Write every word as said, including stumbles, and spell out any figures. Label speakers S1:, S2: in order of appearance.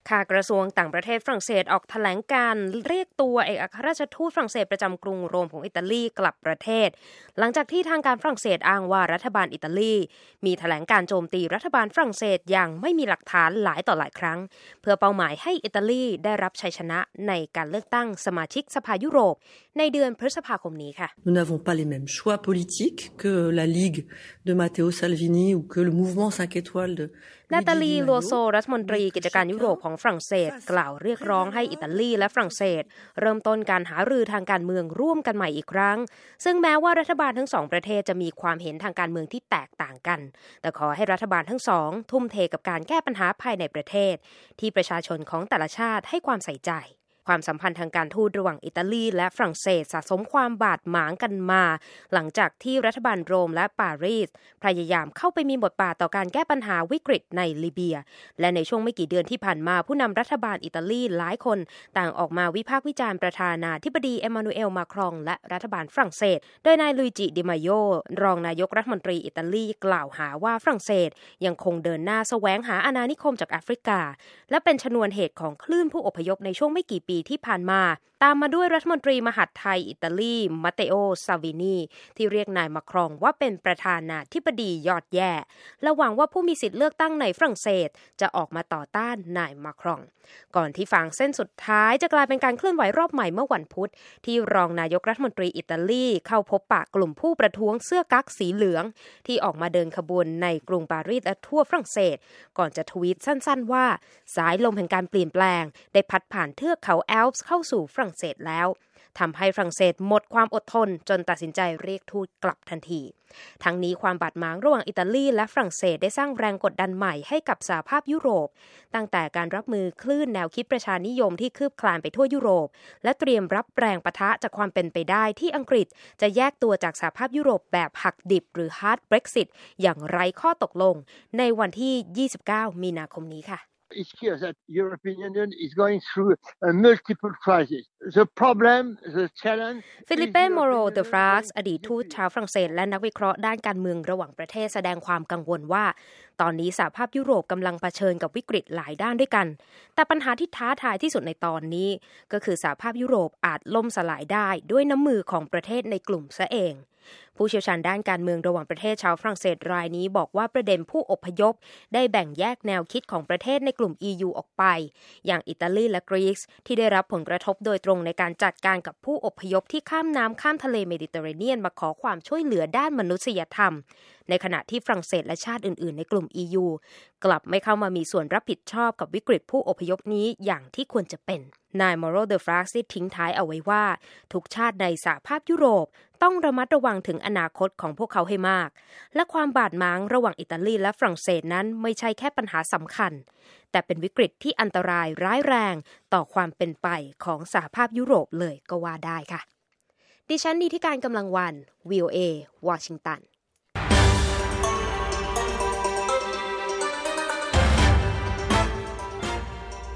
S1: ค่ะกระทรวงต่างประเทศฝรั่งเศสออกแถลงการเรียกตัวเอกอัครราชทูตฝรั่งเศสประจำกรุงโรมของอิตาลีกลับประเทศหลังจากที่ทางการฝรั่งเศสอ้างว่ารัฐบาลอิตาลีมีแถลงการโจมตีรัฐบาลฝรั่งเศสอย่างไม่มีหลักฐานหลายต่อหลายครั้งเพื่อเป้าหมายให้อิตาลีได้รับชัยชนะในการเลือกตั้งสมาชิกสภายุโรปในเดือนพฤษภาคมนี้ค่ะ
S2: Nous n'avons pas les mêmes choix politiques que la Ligue de Matteo Salvini ou que le mouvement cinq étoiles de
S1: นาตาลีโลโซรัฐมนตรีกิจการยุโรปของฝรั่งเศสกล่าวเรียกร้องให้อิตาลีและฝรั่งเศสเริ่มต้นการหารือทางการเมืองร่วมกันใหม่อีกครั้งซึ่งแม้ว่ารัฐบาลทั้งสองประเทศจะมีความเห็นทางการเมืองที่แตกต่างกันแต่ขอให้รัฐบาลทั้งสองทุ่มเทกับการแก้ปัญหาภายในประเทศที่ประชาชนของแต่ละชาติให้ความใส่ใจความสัมพันธ์ทางการทูตระหว่างอิตาลีและฝรั่งเศสสะสมความบาดหมางกันมาหลังจากที่รัฐบาลโรมและปารีสพยายามเข้าไปมีบทบาทต่อการแก้ปัญหาวิกฤตในลิเบียและในช่วงไม่กี่เดือนที่ผ่านมาผู้นำรัฐบาลอิตาลีหลายคนต่างออกมาวิพากษ์วิจารณ์ประธานาธิบดีเอมมานูเอลมาครองและรัฐบาลฝรั่งเศสโดยนายลุยจิดิมาโยรองนายกรัฐมนตรีอิตาลีกล่าวหาว่าฝรั่งเศสยังคงเดินหน้าแสวงหาอาณานิคมจากแอฟริกาและเป็นชนวนเหตุของคลื่นผู้อพยพในช่วงไม่กี่ปีที่ผ่านมาตามมาด้วยรัฐมนตรีมหาดไทยอิตาลีมาเตโอซาวินีที่เรียกนายมาครองว่าเป็นประธานาธิบดียอดแย่และหวังว่าผู้มีสิทธิ์เลือกตั้งในฝรั่งเศสจะออกมาต่อต้านนายมาครองก่อนที่ฟางเส้นสุดท้ายจะกลายเป็นการเคลื่อนไหวรอบใหม่เมื่อวันพุธที่รองนายกรัฐมนตรีอิตาลีเข้าพบปะกลุ่มผู้ประท้วงเสื้อกั๊กสีเหลืองที่ออกมาเดินขบวนในกรุงปารีสและทั่วฝรั่งเศสก่อนจะทวีตสั้นๆว่าสายลมแห่งการเปลี่ยนแปลงได้พัดผ่านเทือกเขาแอลป์เข้าสู่ฝรั่งเศสแล้วทำให้ฝรั่งเศสหมดความอดทนจนตัดสินใจเรียกทูตกลับทันทีทั้งนี้ความบาดหมางระหว่างอิตาลีและฝรั่งเศสได้สร้างแรงกดดันใหม่ให้กับสหภาพยุโรปตั้งแต่การรับมือคลื่นแนวคิดประชานิยมที่คืบคลานไปทั่วยุโรปและเตรียมรับแรงปะทะจากความเป็นไปได้ที่อังกฤษจะแยกตัวจากสหภาพยุโรปแบบหักดิบหรือ hard Brexit อย่างไร้ข้อตกลงในวันที่ยี่สิบเก้ามีนาคมนี้ค่ะ
S3: It's clear that the European Union is going through a multiple crisis. The problem, the challenge.
S1: ฟิลิปเป้โมโรเดฟราสอดีตทูตชาวฝรั่งเศสและนักวิเคราะห์ด้านการเมืองระหว่างประเทศแสดงความกังวลว่าตอนนี้สหภาพยุโรปกำลังเผชิญกับวิกฤตหลายด้านด้วยกันแต่ปัญหาที่ท้าทายที่สุดในตอนนี้ก็คือสหภาพยุโรปอาจล่มสลายได้ด้วยน้ำมือของประเทศในกลุ่มซะเองผู้เชี่ยวชาญด้านการเมืองระหว่างประเทศชาวฝรั่งเศสรายนี้บอกว่าประเด็นผู้อพยพได้แบ่งแยกแนวคิดของประเทศในกลุ่ม อี ยู ออกไปอย่างอิตาลีและกรีซที่ได้รับผลกระทบโดยตรงในการจัดการกับผู้อพยพที่ข้ามน้ำข้ามทะเลเมดิเตอร์เรเนียนมาขอความช่วยเหลือด้านมนุษยธรรมในขณะที่ฝรั่งเศสและชาติอื่นๆในกลุ่ม อี ยู กลับไม่เข้ามามีส่วนรับผิดชอบกับวิกฤตผู้อพยพนี้อย่างที่ควรจะเป็นนายมอโรเดฟราสทิ้งท้ายเอาไว้ว่าทุกชาติในสหภาพยุโรปต้องระมัดระวังถึงอนาคตของพวกเขาให้มากและความบาดหมางระหว่างอิตาลีและฝรั่งเศสนั้นไม่ใช่แค่ปัญหาสำคัญแต่เป็นวิกฤตที่อันตรายร้ายแรงต่อความเป็นไปของสหภาพยุโรปเลยก็ว่าได้ค่ะดิฉันนิติการกำลังวัน วี โอ เอ วอชิงตัน